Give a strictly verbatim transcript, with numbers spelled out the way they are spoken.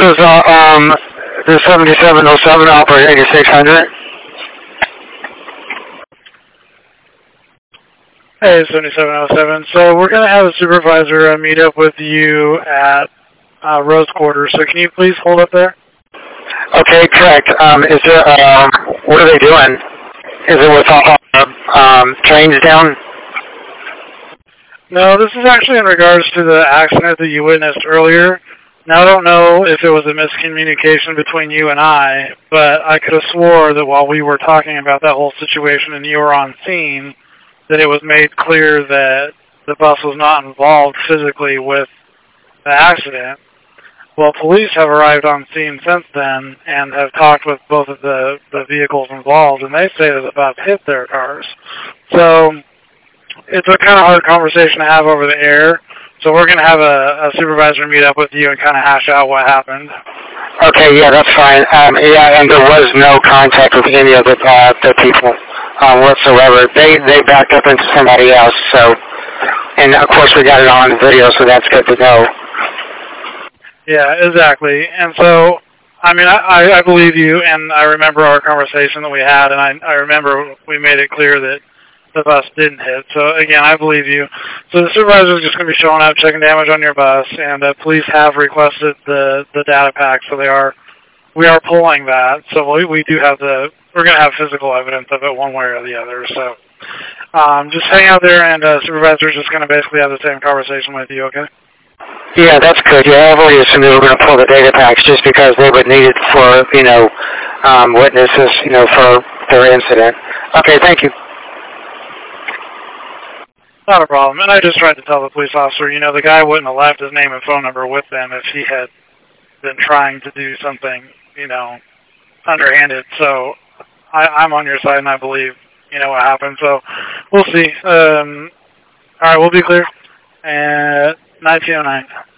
is uh, um, the seventy-seven oh seven operator eighty-six hundred. Hey, seventy-seven oh seven. So we're going to have a supervisor uh, meet up with you at uh, Rose Quarter. So can you please hold up there? Okay, correct. Um, is there, um, what are they doing? Is it with all uh, um, trains down? No, this is actually in regards to the accident that you witnessed earlier. Now, I don't know if it was a miscommunication between you and I, but I could have swore that while we were talking about that whole situation and you were on scene, that it was made clear that the bus was not involved physically with the accident. Well, police have arrived on scene since then and have talked with both of the, the vehicles involved, and they say that the bus hit their cars. So it's a kind of hard conversation to have over the air. So we're going to have a, a supervisor meet up with you and kind of hash out what happened. Okay, yeah, that's fine. Um, yeah, and there was no contact with any of the, uh, the people um, whatsoever. They they backed up into somebody else. So, and of course we got it on video, so that's good to know. Yeah, exactly. And so, I mean, I, I believe you, and I remember our conversation that we had, and I, I remember we made it clear that the bus didn't hit. So, again, I believe you. So the supervisor is just going to be showing up, checking damage on your bus, and uh, police have requested the, the data pack, so they are, we are pulling that. So we, we do have the, we're going to have physical evidence of it one way or the other. So um, just hang out there, and uh, supervisor is just going to basically have the same conversation with you, okay? Yeah, that's good. Yeah, I've already assumed they were going to pull the data packs just because they would need it for, you know, um, witnesses, you know, for their incident. Okay, thank you. Not a problem. And I just tried to tell the police officer, you know, the guy wouldn't have left his name and phone number with them if he had been trying to do something, you know, underhanded. So I, I'm on your side, and I believe, you know, what happened. So we'll see. Um, all right, we'll be clear at nineteen oh nine.